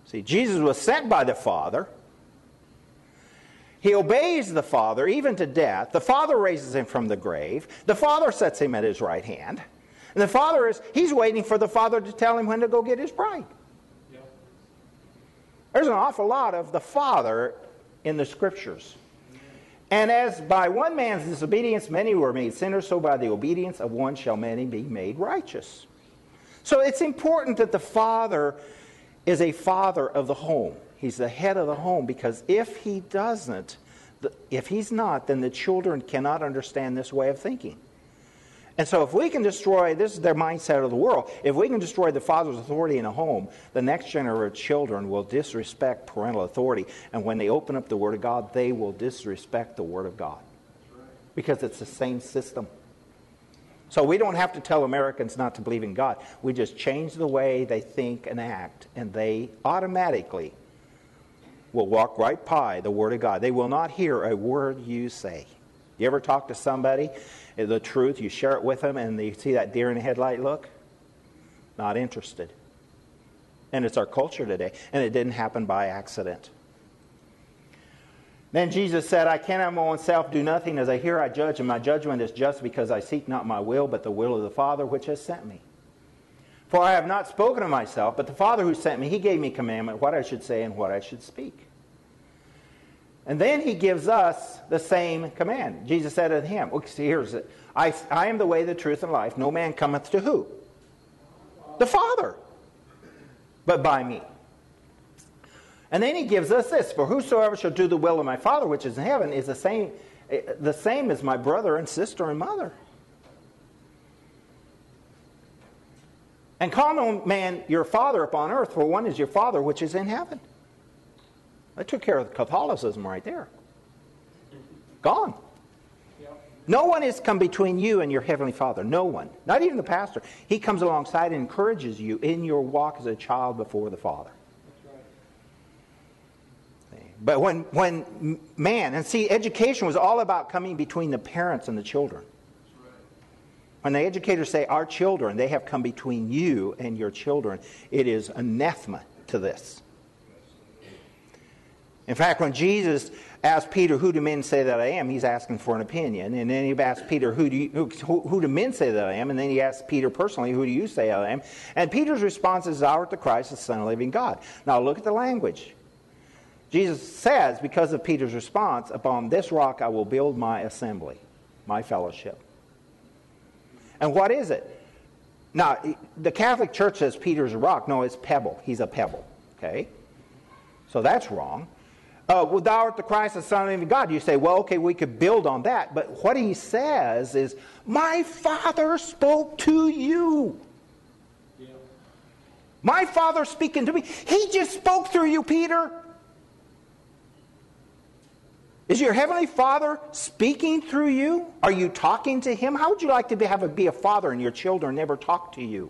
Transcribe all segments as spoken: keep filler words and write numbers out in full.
See, Jesus was sent by the Father. He obeys the Father even to death. The Father raises him from the grave. The Father sets him at his right hand. And the Father is, he's waiting for the Father to tell him when to go get his bride. Yep. There's an awful lot of the Father in the Scriptures. And as by one man's disobedience many were made sinners, so by the obedience of one shall many be made righteous. So it's important that the Father is a father of the home. He's the head of the home, because if he doesn't, if he's not, then the children cannot understand this way of thinking. And so if we can destroy, this is their mindset of the world, if we can destroy the father's authority in a home, the next generation of children will disrespect parental authority. And when they open up the Word of God, they will disrespect the Word of God. Because it's the same system. So we don't have to tell Americans not to believe in God. We just change the way they think and act, and they automatically will walk right by the Word of God. They will not hear a word you say. You ever talk to somebody, the truth, you share it with them, and you see that deer in the headlight look? Not interested. And it's our culture today, and it didn't happen by accident. Then Jesus said, I cannot of my own self do nothing. As I hear, I judge, and my judgment is just, because I seek not my will, but the will of the Father which has sent me. For I have not spoken of myself, but the Father who sent me, he gave me commandment what I should say and what I should speak. And then he gives us the same command. Jesus said unto him, well, see, here's it. I, I am the way, the truth, and life. No man cometh to who? The Father. But by me. And then he gives us this. For whosoever shall do the will of my Father which is in heaven is the same, the same as my brother and sister and mother. And call no man your father upon earth, for one is your Father which is in heaven. That took care of Catholicism right there. Gone. Yep. No one has come between you and your Heavenly Father. No one. Not even the pastor. He comes alongside and encourages you in your walk as a child before the Father. That's right. But when, when man, and see, education was all about coming between the parents and the children. That's right. When the educators say, our children, they have come between you and your children, it is anathema to this. In fact, when Jesus asked Peter, who do men say that I am, he's asking for an opinion. And then he asked Peter, who do, you, who, who do men say that I am? And then he asked Peter personally, who do you say I am? And Peter's response is, thou art the Christ, the Son of the living God. Now look at the language. Jesus says, because of Peter's response, upon this rock I will build my assembly, my fellowship. And what is it? Now, the Catholic Church says Peter's a rock. No, it's pebble. He's a pebble. Okay? So that's wrong. Uh, well, thou art the Christ, the Son of the living God. You say, well, okay, we could build on that. But what he says is, my Father spoke to you. Yeah. My Father speaking to me. He just spoke through you, Peter. Is your Heavenly Father speaking through you? Are you talking to Him? How would you like to be, have a, be a father and your children never talk to you?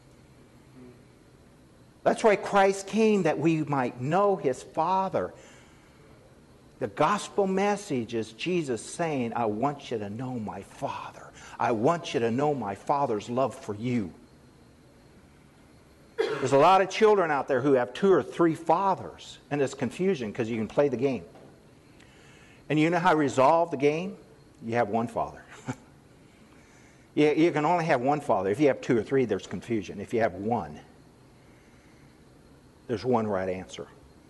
That's why Christ came, that we might know His Father. The gospel message is Jesus saying, I want you to know my Father. I want you to know my Father's love for you. There's a lot of children out there who have two or three fathers, and there's confusion because you can play the game. And you know how to resolve the game? You have one father. you, you can only have one father. If you have two or three, there's confusion. If you have one, there's one right answer.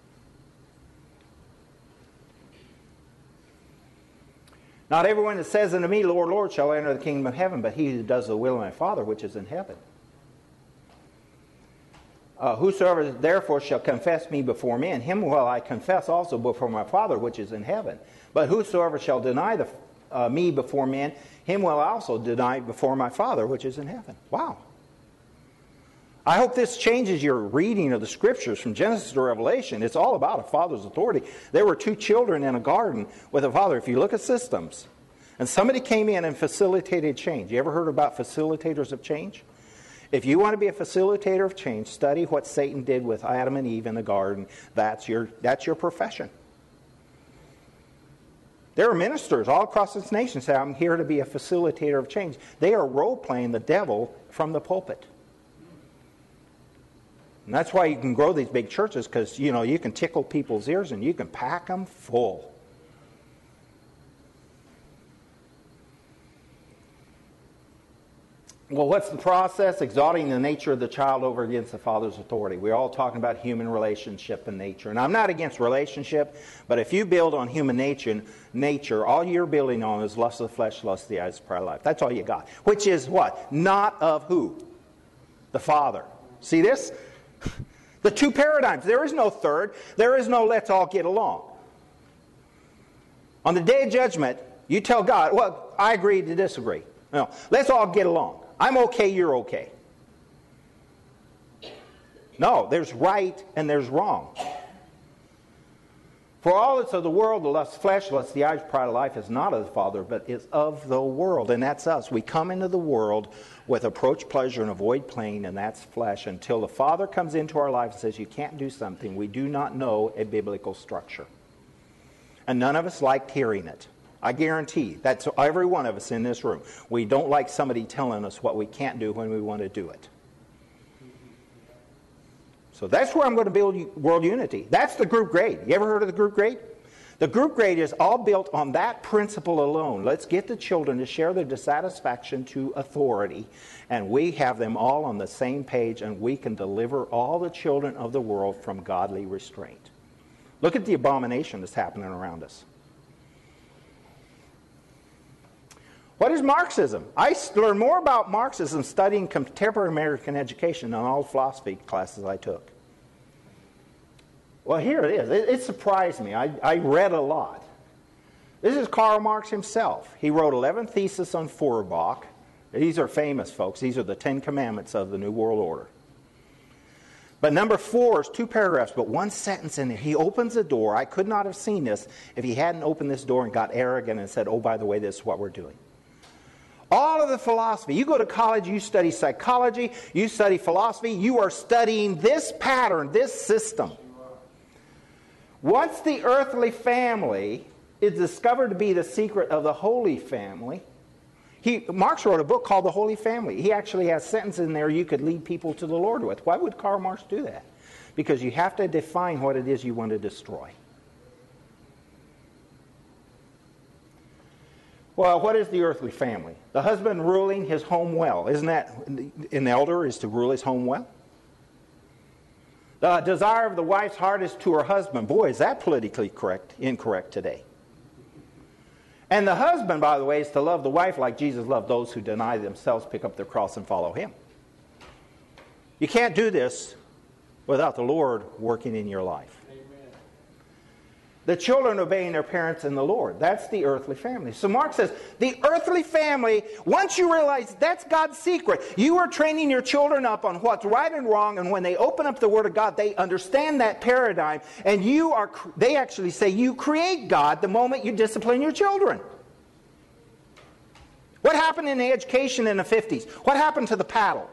Not everyone that says unto me, Lord, Lord, shall enter the kingdom of heaven, but he who does the will of my Father which is in heaven. Uh, whosoever therefore shall confess me before men, him will I confess also before my Father which is in heaven. But whosoever shall deny the, uh, me before men, him will I also deny before my Father which is in heaven. Wow. I hope this changes your reading of the Scriptures from Genesis to Revelation. It's all about a father's authority. There were two children in a garden with a father. If you look at systems, and somebody came in and facilitated change. You ever heard about facilitators of change? If you want to be a facilitator of change, study what Satan did with Adam and Eve in the garden. That's your, that's your profession. There are ministers all across this nation say, I'm here to be a facilitator of change. They are role-playing the devil from the pulpit. And that's why you can grow these big churches, because, you know, you can tickle people's ears and you can pack them full. Well, what's the process? Exalting the nature of the child over against the father's authority. We're all talking about human relationship and nature. And I'm not against relationship, but if you build on human nature, nature, all you're building on is lust of the flesh, lust of the eyes, pride of life. That's all you got. Which is what? Not of who? The Father. See this? The two paradigms. There is no third. There is no let's all get along. On the day of judgment, you tell God, well, I agree to disagree. No, let's all get along. I'm okay, you're okay. No, there's right and there's wrong. For all that's of the world, the lust of flesh, lust of the eyes, pride of life is not of the Father, but is of the world. And that's us. We come into the world with approach pleasure and avoid pain, and that's flesh. Until the Father comes into our life and says, you can't do something, we do not know a biblical structure. And none of us liked hearing it. I guarantee that's every one of us in this room. We don't like somebody telling us what we can't do when we want to do it. So that's where I'm going to build world unity. That's the group grade. You ever heard of the group grade? The group grade is all built on that principle alone. Let's get the children to share their dissatisfaction to authority, and we have them all on the same page, and we can deliver all the children of the world from godly restraint. Look at the abomination that's happening around us. What is Marxism? I learned more about Marxism studying contemporary American education than all philosophy classes I took. Well, here it is. It, it surprised me. I, I read a lot. This is Karl Marx himself. He wrote eleven Theses on Feuerbach. These are famous, folks. These are the Ten Commandments of the New World Order. But number four is two paragraphs, but one sentence in there. He opens the door. I could not have seen this if he hadn't opened this door and got arrogant and said, oh, by the way, this is what we're doing. All of the philosophy. You go to college, you study psychology, you study philosophy, you are studying this pattern, this system. Once the earthly family is discovered to be the secret of the Holy Family, he, Marx wrote a book called The Holy Family. He actually has sentences in there you could lead people to the Lord with. Why would Karl Marx do that? Because you have to define what it is you want to destroy. Well, what is the earthly family? The husband ruling his home well. Isn't that an elder is to rule his home well? The desire of the wife's heart is to her husband. Boy, is that politically correct, incorrect today. And the husband, by the way, is to love the wife like Jesus loved those who deny themselves, pick up their cross, and follow him. You can't do this without the Lord working in your life. The children obeying their parents in the Lord. That's the earthly family. So Marx says, the earthly family, once you realize that's God's secret, you are training your children up on what's right and wrong, and when they open up the Word of God, they understand that paradigm, and you are, they actually say you create God the moment you discipline your children. What happened in the education in the fifties? What happened to the paddle?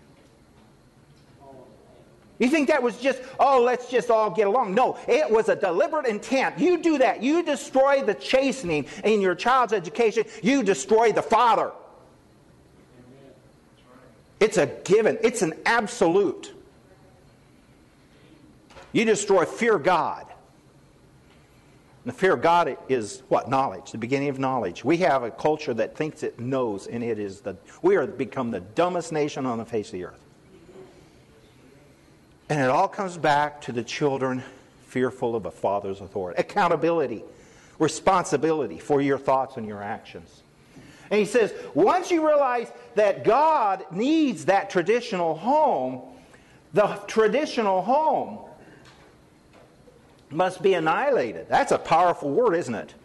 You think that was just, oh, let's just all get along. No, it was a deliberate intent. You do that. You destroy the chastening in your child's education. You destroy the father. It's a given. It's an absolute. You destroy fear of God. And the fear of God is what? Knowledge. The beginning of knowledge. We have a culture that thinks it knows, and it is the, we are become the dumbest nation on the face of the earth. And it all comes back to the children fearful of a father's authority. Accountability, responsibility for your thoughts and your actions. And he says, once you realize that God needs that traditional home, the traditional home must be annihilated. That's a powerful word, isn't it?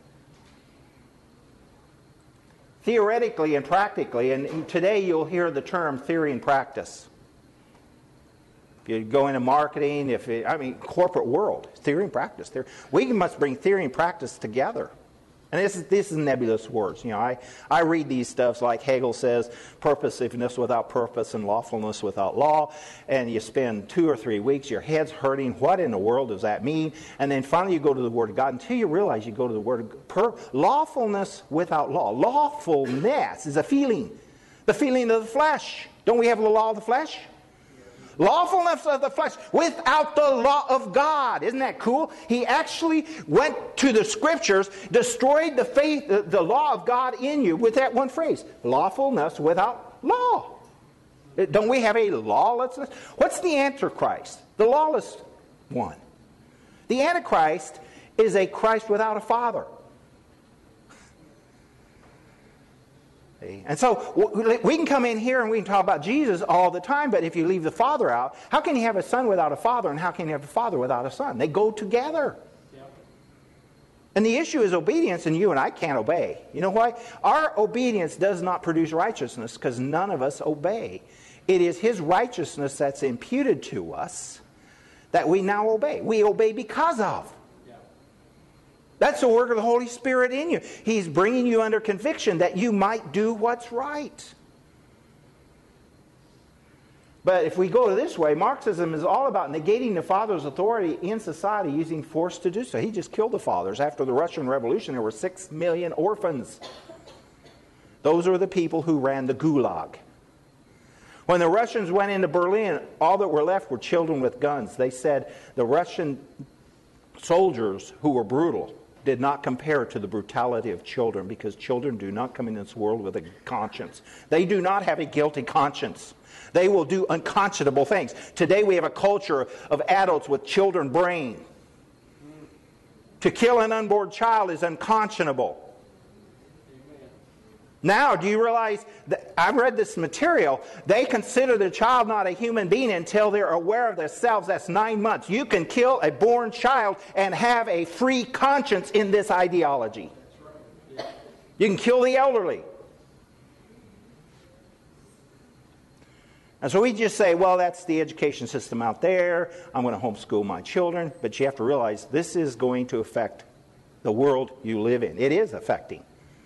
Theoretically and practically, and today you'll hear the term theory and practice. If you go into marketing, if it, I mean, corporate world, theory and practice. Theory. We must bring theory and practice together. And this is, this is nebulous words. You know, I, I read these stuffs like Hegel says, purposiveness without purpose and lawfulness without law. And you spend two or three weeks, your head's hurting. What in the world does that mean? And then finally you go to the Word of God until you realize you go to the Word of God. Lawfulness without law. Lawfulness is a feeling. The feeling of the flesh. Don't we have the law of the flesh? Lawfulness of the flesh without the law of God. Isn't that cool? He actually went to the Scriptures, destroyed the faith, the, the law of God in you with that one phrase. Lawfulness without law. Don't we have a lawlessness? What's the Antichrist? The lawless one. The Antichrist is a Christ without a father. And so we can come in here and we can talk about Jesus all the time, but if you leave the Father out, how can you have a son without a father, and how can you have a father without a son? They go together. Yep. And the issue is obedience, and you and I can't obey. You know why? Our obedience does not produce righteousness because none of us obey. It is His righteousness that's imputed to us that we now obey. We obey because of. That's the work of the Holy Spirit in you. He's bringing you under conviction that you might do what's right. But if we go this way, Marxism is all about negating the father's authority in society using force to do so. He just killed the fathers. After the Russian Revolution, there were six million orphans. Those are the people who ran the Gulag. When the Russians went into Berlin, all that were left were children with guns. They said the Russian soldiers, who were brutal, did not compare to the brutality of children, because children do not come in this world with a conscience. They do not have a guilty conscience. They will do unconscionable things. Today we have a culture of adults with children brain. To kill an unborn child is unconscionable. Now, do you realize that I've read this material? They consider the child not a human being until they're aware of themselves. That's nine months. You can kill a born child and have a free conscience in this ideology. You can kill the elderly. And so we just say, well, that's the education system out there. I'm going to homeschool my children. But you have to realize this is going to affect the world you live in. It is affecting.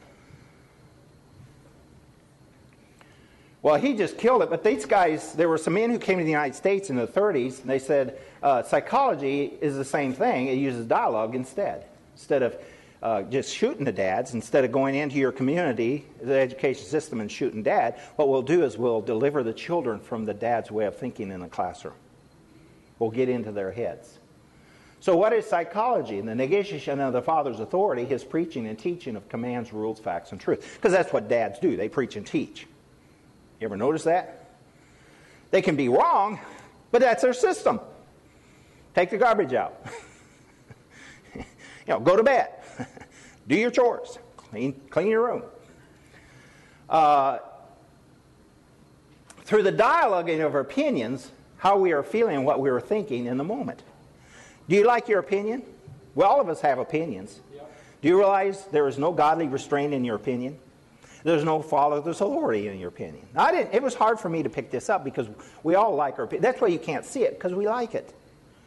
Well, he just killed it, but these guys, there were some men who came to the United States in the thirties, and they said uh, psychology is the same thing. It uses dialogue instead. Instead of uh, just shooting the dads, instead of going into your community, the education system, and shooting dad, what we'll do is we'll deliver the children from the dad's way of thinking in the classroom. We'll get into their heads. So what is psychology? In the negation of the father's authority, his preaching and teaching of commands, rules, facts, and truth. Because that's what dads do. They preach and teach. You ever notice that? They can be wrong, but that's their system. Take the garbage out. you know, go to bed. Do your chores. Clean, clean your room. Uh, through the dialoguing of our opinions, how we are feeling and what we are thinking in the moment. Do you like your opinion? Well, all of us have opinions. Yep. Do you realize there is no godly restraint in your opinion? There's no father's authority in your opinion. Now, I didn't. It was hard for me to pick this up because we all like our opinion. That's why you can't see it, because we like it.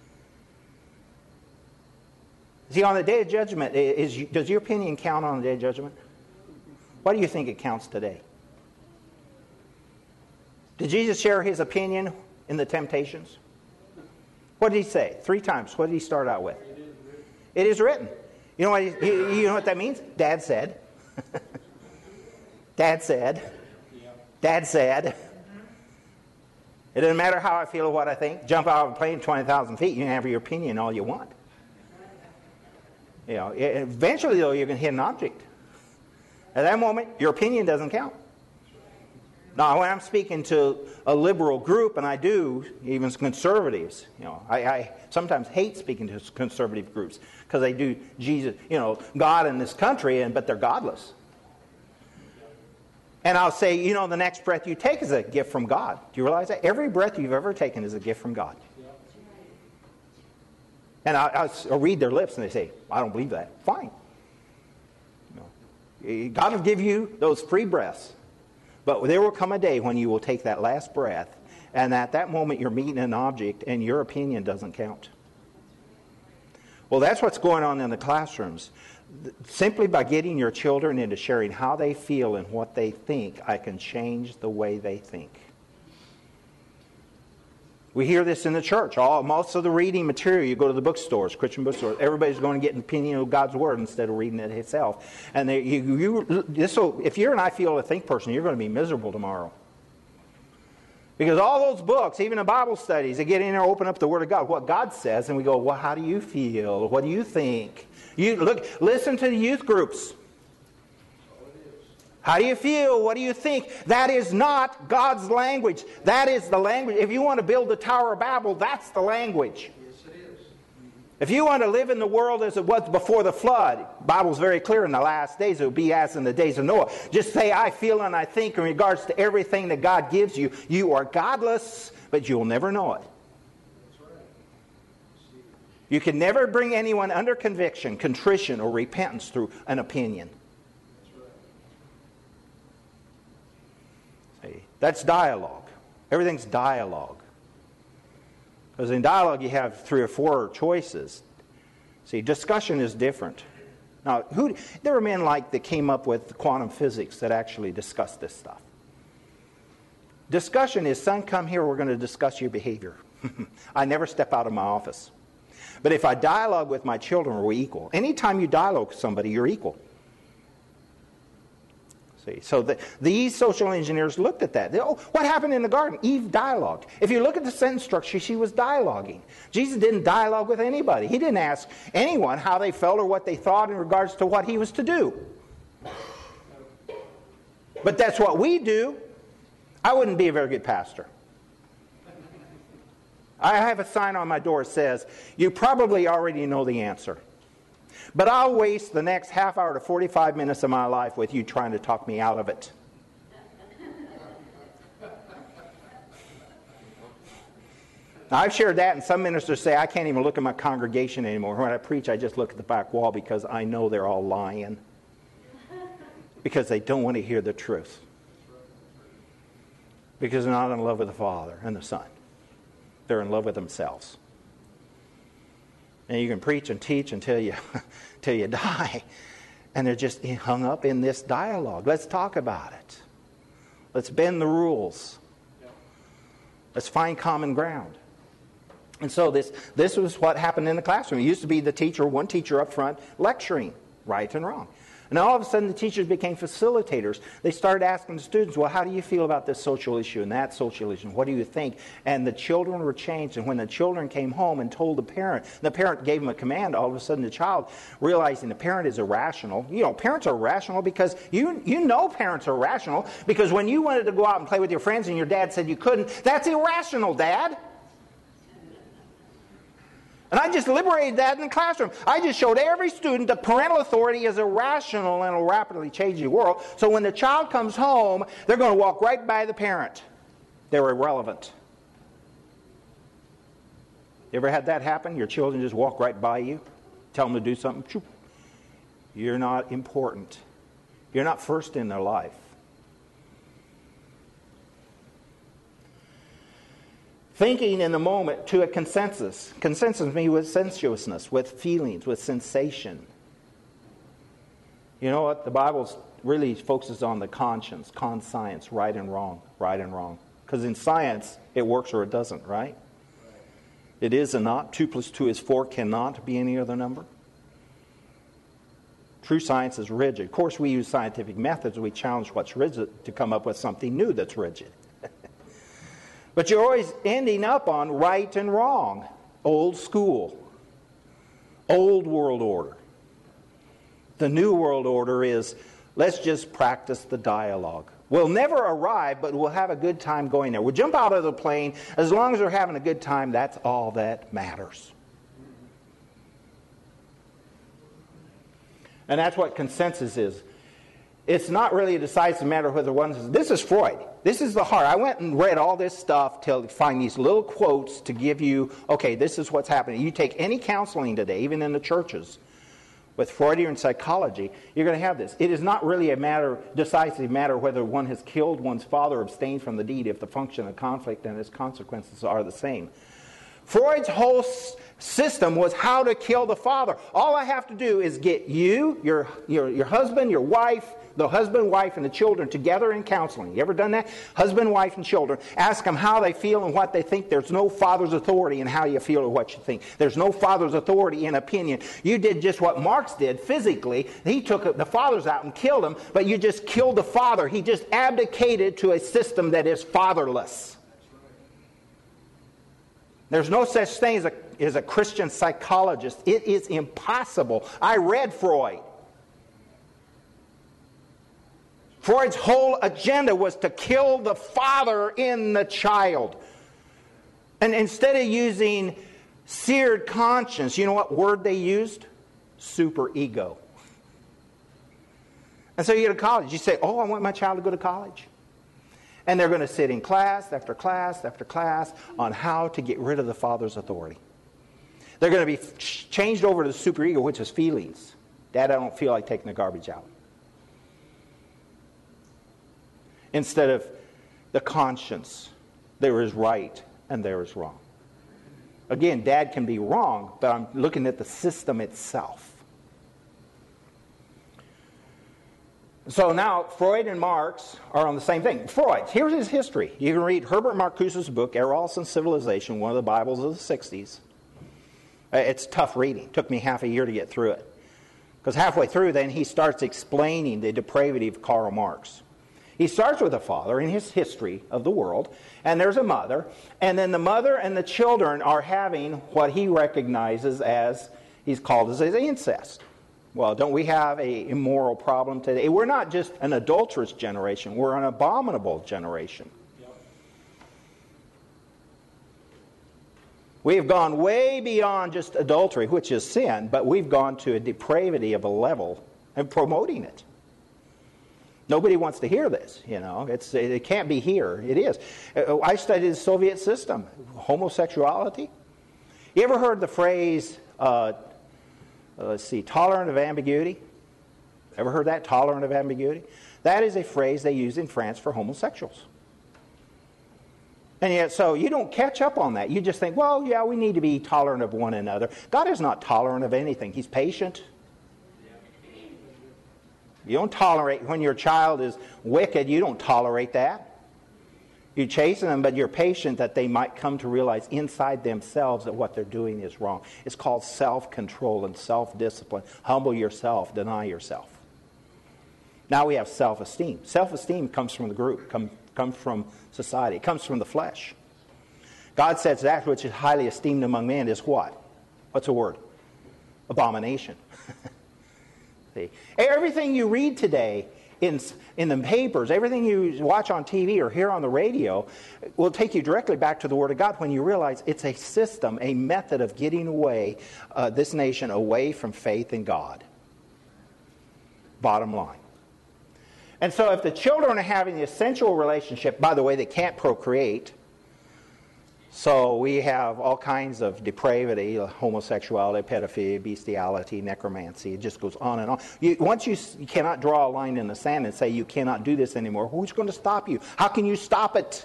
See, on the day of judgment, is, does your opinion count on the day of judgment? Why do you think it counts today? Did Jesus share his opinion in the temptations? What did he say? Three times. What did he start out with? It is written. You know what? He, you know what that means? Dad said. Dad said. Dad said. It doesn't matter how I feel or what I think. Jump out of a plane twenty thousand feet. You can have your opinion all you want. You know, eventually, though, you're going to hit an object. At that moment, your opinion doesn't count. Now, when I'm speaking to a liberal group, and I do, even conservatives, you know, I, I sometimes hate speaking to conservative groups because they do Jesus, you know, God in this country, and but they're godless. And I'll say, you know, the next breath you take is a gift from God. Do you realize that? Every breath you've ever taken is a gift from God. And I, I'll read their lips and they say, I don't believe that. Fine. You know, God will give you those free breaths. But there will come a day when you will take that last breath, and at that moment you're meeting an object and your opinion doesn't count. Well, that's what's going on in the classrooms. Simply by getting your children into sharing how they feel and what they think, I can change the way they think. We hear this in the church. All, most of the reading material, you go to the bookstores, Christian bookstores, everybody's going to get an opinion of God's Word instead of reading it itself. And they, you, you, this will, if you're an I feel to think person, you're going to be miserable tomorrow. Because all those books, even the Bible studies, they get in there, open up the Word of God, what God says, and we go, well, how do you feel? What do you think? You look, listen to the youth groups. How do you feel? What do you think? That is not God's language. That is the language. If you want to build the Tower of Babel, that's the language. If you want to live in the world as it was before the flood, the Bible's very clear, in the last days it will be as in the days of Noah. Just say, I feel and I think in regards to everything that God gives you. You are godless, but you'll never know it. You can never bring anyone under conviction, contrition, or repentance through an opinion. See, that's dialogue. Everything's dialogue. Because in dialogue you have three or four choices. See, discussion is different. Now, who, there were men like that came up with quantum physics that actually discussed this stuff. Discussion is, son, come here, we're going to discuss your behavior. I never step out of my office. But if I dialogue with my children, we're equal. Anytime you dialogue with somebody, you're equal. See, so the, these social engineers looked at that. They, oh, what happened in the garden? Eve dialogued. If you look at the sentence structure, she was dialoguing. Jesus didn't dialogue with anybody. He didn't ask anyone how they felt or what they thought in regards to what he was to do. But that's what we do. I wouldn't be a very good pastor. I have a sign on my door that says, you probably already know the answer. But I'll waste the next half hour to forty-five minutes of my life with you trying to talk me out of it. Now, I've shared that, and some ministers say, I can't even look at my congregation anymore. When I preach, I just look at the back wall because I know they're all lying. Because they don't want to hear the truth. Because they're not in love with the Father and the Son. They're in love with themselves. And you can preach and teach until you, until you die. And they're just hung up in this dialogue. Let's talk about it. Let's bend the rules. Let's find common ground. And so this, this was what happened in the classroom. It used to be the teacher, one teacher up front, lecturing right and wrong. And all of a sudden the teachers became facilitators. They started asking the students, well, how do you feel about this social issue and that social issue? What do you think? And the children were changed. And when the children came home and told the parent, the parent gave them a command, all of a sudden the child, realizing the parent is irrational. You know, parents are rational because you, you know parents are rational. Because when you wanted to go out and play with your friends and your dad said you couldn't, that's irrational, Dad. And I just liberated that in the classroom. I just showed every student that parental authority is irrational in a rapidly changing world. So when the child comes home, they're going to walk right by the parent. They're irrelevant. You ever had that happen? Your children just walk right by you, tell them to do something. You're not important. You're not first in their life. Thinking in the moment to a consensus. Consensus means with sensuousness, with feelings, with sensation. You know what? The Bible really focuses on the conscience, conscience, right and wrong, right and wrong. Because in science, it works or it doesn't, right? It is and not. Two plus two is four, cannot be any other number. True science is rigid. Of course, we use scientific methods. We challenge what's rigid to come up with something new that's rigid. But you're always ending up on right and wrong. Old school. Old world order. The new world order is, let's just practice the dialogue. We'll never arrive, but we'll have a good time going there. We'll jump out of the plane. As long as we're having a good time, that's all that matters. And that's what consensus is. It's not really a decisive matter whether one... This is Freud. This is the heart. I went and read all this stuff to find these little quotes to give you, okay, this is what's happening. You take any counseling today, even in the churches, with Freudian psychology, you're going to have this. It is not really a matter, decisive matter whether one has killed one's father or abstained from the deed if the function of conflict and its consequences are the same. Freud's whole system was how to kill the father. All I have to do is get you, your, your, your husband, your wife, the husband, wife, and the children together in counseling. You ever done that? Husband, wife, and children. Ask them how they feel and what they think. There's no father's authority in how you feel or what you think. There's no father's authority in opinion. You did just what Marx did physically. He took the fathers out and killed them, but you just killed the father. He just abdicated to a system that is fatherless. There's no such thing as a, as a Christian psychologist. It is impossible. I read Freud. Freud's whole agenda was to kill the father in the child. And instead of using seared conscience, you know what word they used? Superego. And so you go to college. You say, oh, I want my child to go to college. And they're going to sit in class after class after class on how to get rid of the father's authority. They're going to be changed over to the superego, which is feelings. Dad, I don't feel like taking the garbage out. Instead of the conscience, there is right and there is wrong. Again, Dad can be wrong, but I'm looking at the system itself. So now, Freud and Marx are on the same thing. Freud, here's his history. You can read Herbert Marcuse's book, Eros and Civilization, one of the Bibles of the sixties. It's tough reading. It took me half a year to get through it. Because halfway through, then, he starts explaining the depravity of Karl Marx. He starts with a father in his history of the world, and there's a mother, and then the mother and the children are having what he recognizes as, he's called as incest. Well, don't we have a immoral problem today? We're not just an adulterous generation, we're an abominable generation. Yep. We have gone way beyond just adultery, which is sin, but we've gone to a depravity of a level and promoting it. Nobody wants to hear this, you know. It's, it can't be here. It is. I studied the Soviet system. Homosexuality. You ever heard the phrase, uh, let's see, tolerant of ambiguity? Ever heard that, tolerant of ambiguity? That is a phrase they use in France for homosexuals. And yet, so you don't catch up on that. You just think, well, yeah, we need to be tolerant of one another. God is not tolerant of anything. He's patient. You don't tolerate, when your child is wicked, you don't tolerate that. You chasten them, but you're patient that they might come to realize inside themselves that what they're doing is wrong. It's called self-control and self-discipline. Humble yourself, deny yourself. Now we have self-esteem. Self-esteem comes from the group, come, comes from society. It comes from the flesh. God says that which is highly esteemed among men is what? What's a word? Abomination. See? Everything you read today in, in the papers, everything you watch on T V or hear on the radio will take you directly back to the Word of God when you realize it's a system, a method of getting away, uh, this nation away from faith in God. Bottom line. And so if the children are having the essential relationship, by the way, they can't procreate. So we have all kinds of depravity, homosexuality, pedophilia, bestiality, necromancy. It just goes on and on. You, once you, you cannot draw a line in the sand and say you cannot do this anymore, who's going to stop you? How can you stop it?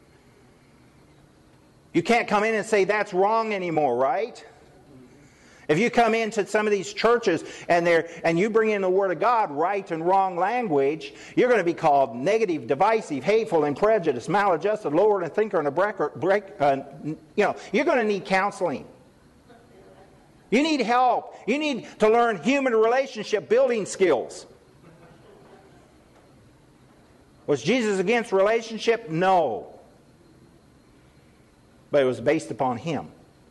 You can't come in and say that's wrong anymore, right? If you come into some of these churches and they're and you bring in the Word of God, right and wrong language, you're going to be called negative, divisive, hateful, and prejudiced, maladjusted, lowered, and thinker, and a breaker. Break, uh, you know, you're going to need counseling. You need help. You need to learn human relationship building skills. Was Jesus against relationship? No. But it was based upon Him.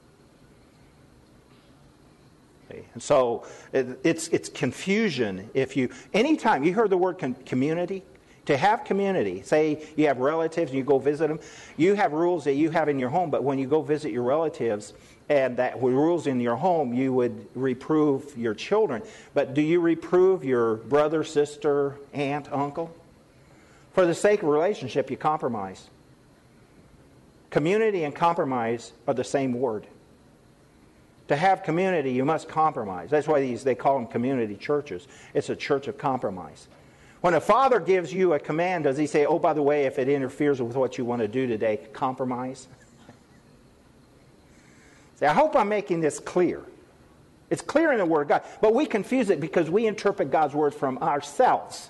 And so it, it's it's confusion if you, anytime, you heard the word com- community? To have community, say you have relatives and you go visit them, you have rules that you have in your home, but when you go visit your relatives and that were rules in your home, you would reprove your children. But do you reprove your brother, sister, aunt, uncle? For the sake of relationship, you compromise. Community and compromise are the same word. To have community, you must compromise. That's why these they call them community churches. It's a church of compromise. When a father gives you a command, does he say, oh, by the way, if it interferes with what you want to do today, compromise? See, I hope I'm making this clear. It's clear in the Word of God. But we confuse it because we interpret God's Word from ourselves.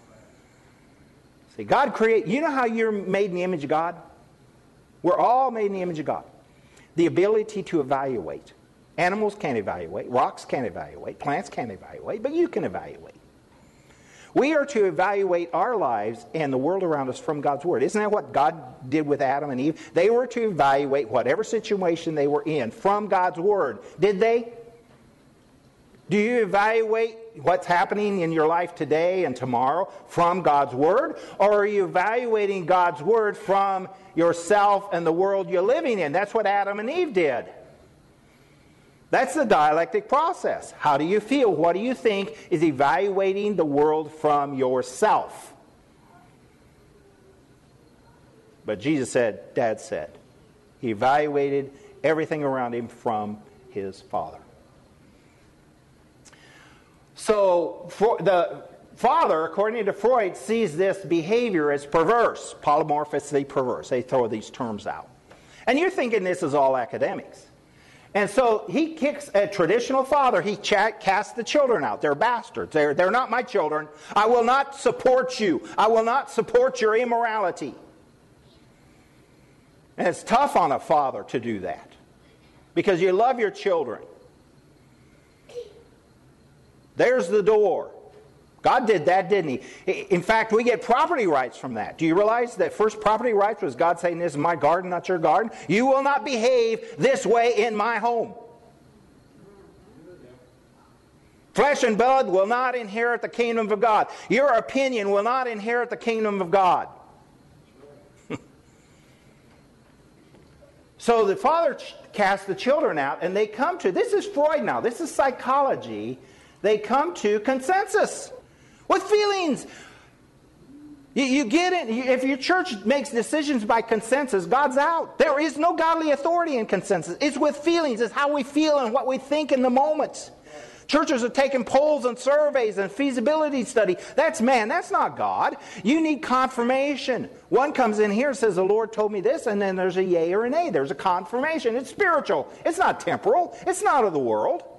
See, God created, you know how you're made in the image of God? We're all made in the image of God. The ability to evaluate. Animals can't evaluate. Rocks can't evaluate. Plants can't evaluate. But you can evaluate. We are to evaluate our lives and the world around us from God's Word. Isn't that what God did with Adam and Eve? They were to evaluate whatever situation they were in from God's Word. Did they? Do you evaluate what's happening in your life today and tomorrow from God's Word? Or are you evaluating God's Word from yourself and the world you're living in? That's what Adam and Eve did. That's the dialectic process. How do you feel? What do you think is evaluating the world from yourself? But Jesus said, Dad said, he evaluated everything around him from his Father. So for the Father, according to Freud, sees this behavior as perverse, polymorphously perverse. They throw these terms out. And you're thinking this is all academics. And so he kicks a traditional father. He ch- casts the children out. They're bastards. They're, they're not my children. I will not support you. I will not support your immorality. And it's tough on a father to do that. Because you love your children. There's the door. God did that, didn't he? In fact, we get property rights from that. Do you realize that first property rights was God saying, this is my garden, not your garden? You will not behave this way in my home. Flesh and blood will not inherit the kingdom of God. Your opinion will not inherit the kingdom of God. So the father casts the children out, and they come to, this is Freud now, this is psychology, they come to consensus. With feelings. You, you get it. If your church makes decisions by consensus, God's out. There is no godly authority in consensus. It's with feelings. It's how we feel and what we think in the moment. Churches are taking polls and surveys and feasibility study. That's man. That's not God. You need confirmation. One comes in here and says, the Lord told me this, and then there's a yay or a nay. There's a confirmation. It's spiritual. It's not temporal. It's not of the world.